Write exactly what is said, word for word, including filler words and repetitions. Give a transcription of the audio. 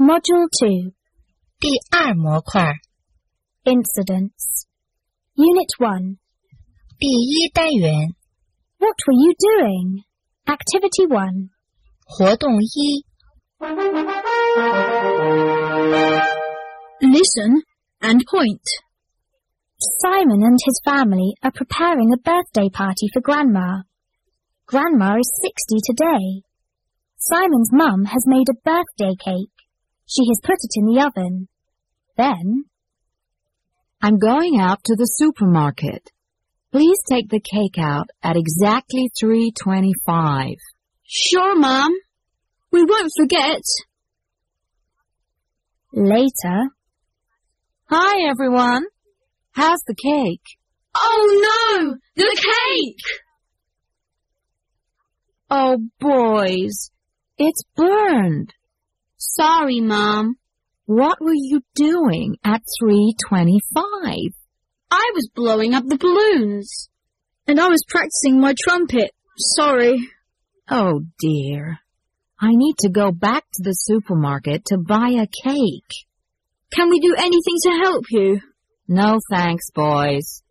Module two. 第二模块 Incidents. Unit one. 第一单元 What were you doing? Activity one. 活动一 Listen and point. Simon and his family are preparing a birthday party for Grandma. Grandma is sixty today. Simon's mum has made a birthday cake. She has put it in the oven. Then, I'm going out to the supermarket. Please take the cake out at exactly three twenty-five. Sure, Mum. We won't forget. later, Hi, everyone. How's the cake? Oh no! The cake! Oh, boys, it's burned. Sorry, Mum. What were you doing at three twenty-five? I was blowing up the balloons. And I was practicing my trumpet. Sorry. Oh, dear. I need to go back to the supermarket to buy a cake. Can we do anything to help you? No thanks, boys.